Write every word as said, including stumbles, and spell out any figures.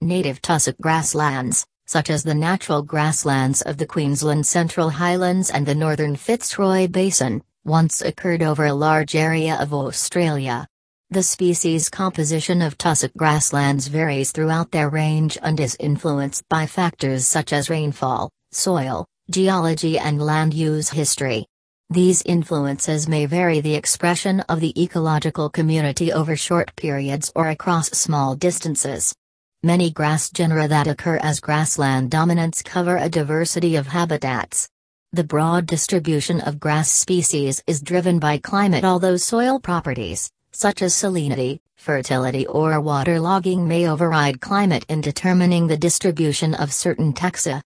Native tussock grasslands, such as the natural grasslands of the Queensland Central Highlands and the northern Fitzroy Basin, once occurred over a large area of Australia. The species composition of tussock grasslands varies throughout their range and is influenced by factors such as rainfall, soil, geology and land use history. These influences may vary the expression of the ecological community over short periods or across small distances. Many grass genera that occur as grassland dominants cover a diversity of habitats. The broad distribution of grass species is driven by climate, although soil properties, such as salinity, fertility or waterlogging may override climate in determining the distribution of certain taxa.